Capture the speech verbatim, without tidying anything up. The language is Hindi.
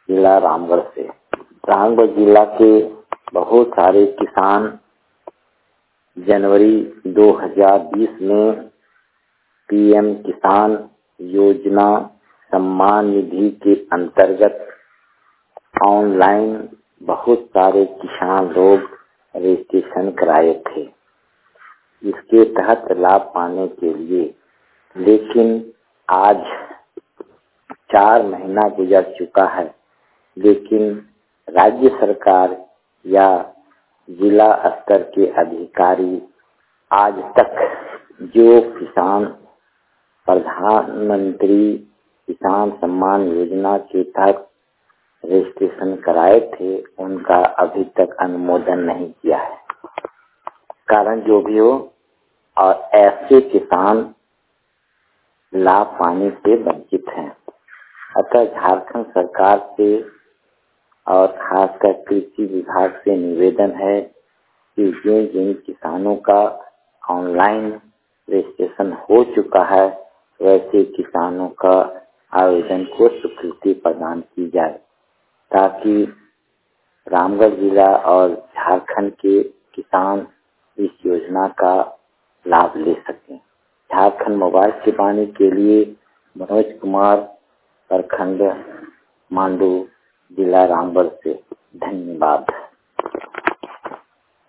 जिला रामगढ़ से। रामगढ़ जिला के बहुत सारे किसान जनवरी दो हज़ार बीस में पीएम किसान योजना सम्मान निधि के अंतर्गत ऑनलाइन बहुत सारे किसान लोग रजिस्ट्रेशन कराए थे इसके तहत लाभ पाने के लिए। लेकिन आज चार महीना गुजर चुका है, लेकिन राज्य सरकार या जिला स्तर के अधिकारी आज तक जो किसान प्रधानमंत्री किसान सम्मान योजना के तहत रजिस्ट्रेशन कराए थे उनका अभी तक अनुमोदन नहीं किया है। कारण जो भी हो, और ऐसे किसान लाभ पाने से वंचित हैं। अतः झारखंड सरकार से और खासकर कृषि विभाग से निवेदन है कि जिन जिन किसानों का ऑनलाइन रजिस्ट्रेशन हो चुका है वैसे किसानों का आवेदन को स्वीकृति प्रदान की जाए, ताकि रामगढ़ जिला और झारखंड के किसान इस योजना का लाभ ले सकें। झारखंड मोबाइल से पाने के लिए मनोज कुमार, प्रखंड मांडू, जिला रामगढ़ से। धन्यवाद।